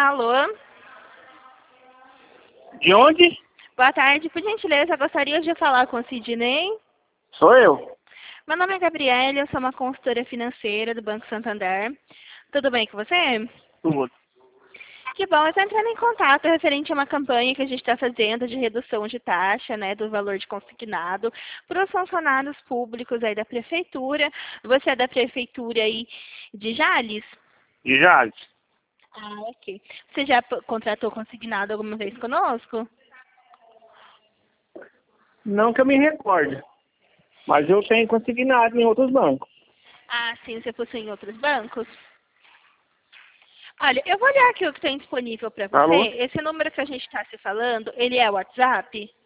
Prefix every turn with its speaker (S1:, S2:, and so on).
S1: Alô?
S2: De onde?
S1: Boa tarde. Por gentileza, gostaria de falar com o Sidney.
S2: Sou eu.
S1: Meu nome é Gabriela, eu sou uma consultora financeira do Banco Santander. Tudo bem com você?
S2: Tudo.
S1: Que bom, eu estou entrando em contato referente a uma campanha que a gente está fazendo de redução de taxa, né, do valor de consignado para os funcionários públicos aí da prefeitura. Você é da prefeitura aí de Jales?
S2: De Jales.
S1: Ah, ok. Você já contratou consignado alguma vez conosco?
S2: Não que eu me recorde. Mas eu tenho consignado em outros bancos.
S1: Ah, sim, você possui em outros bancos? Olha, eu vou olhar aqui o que tem disponível para você.
S2: Alô?
S1: Esse número que a gente está se falando, ele é o WhatsApp?